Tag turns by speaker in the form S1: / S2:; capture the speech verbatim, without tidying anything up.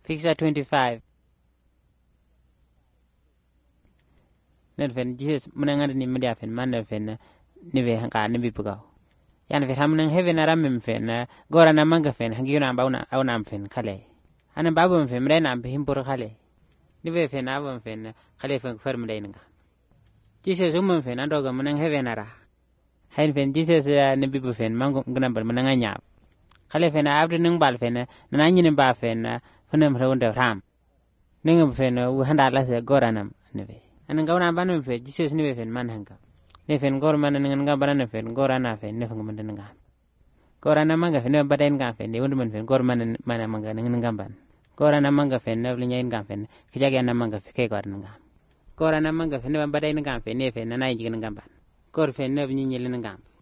S1: Figure twenty-five. Nên phần Jesus mình ngắt ni media phần man phần ni về hàng cả ni bị bugao. Yan phần ham nang heaven aram mem phần gora na manga phần hangi na bauna au nam phần khale. Ana babu phần mre na bihim pur khale. Ni về phần abam phần khale phần firm dai nga. Jesus um phần ando ga man heaven ara. Hain phần Jesus ni bi phần mango ngam bar man nga nya. Khale phần abdu nang bal phần na nyi ni ba phần phần mre unda ram. Ningam phần u handa la se gora nam ni ve. Anang kau nampan ni fe, Jesus ni fe man hangka. Ni fe gor man dengan gambaran ni fe, gor ana fe ni fe gambaran dengan. Gor ana mangga fe ni badain gam fe, ni undu man fe gor man mana mangga dengan gambaran. Gor ana mangga fe ni belinya gam fe, kijagi ana mangga fe ke gor dengan. Gor ana mangga fe ni badain gam fe, ni fe na naik dengan gambaran. Gor fe ni belinya dengan gam.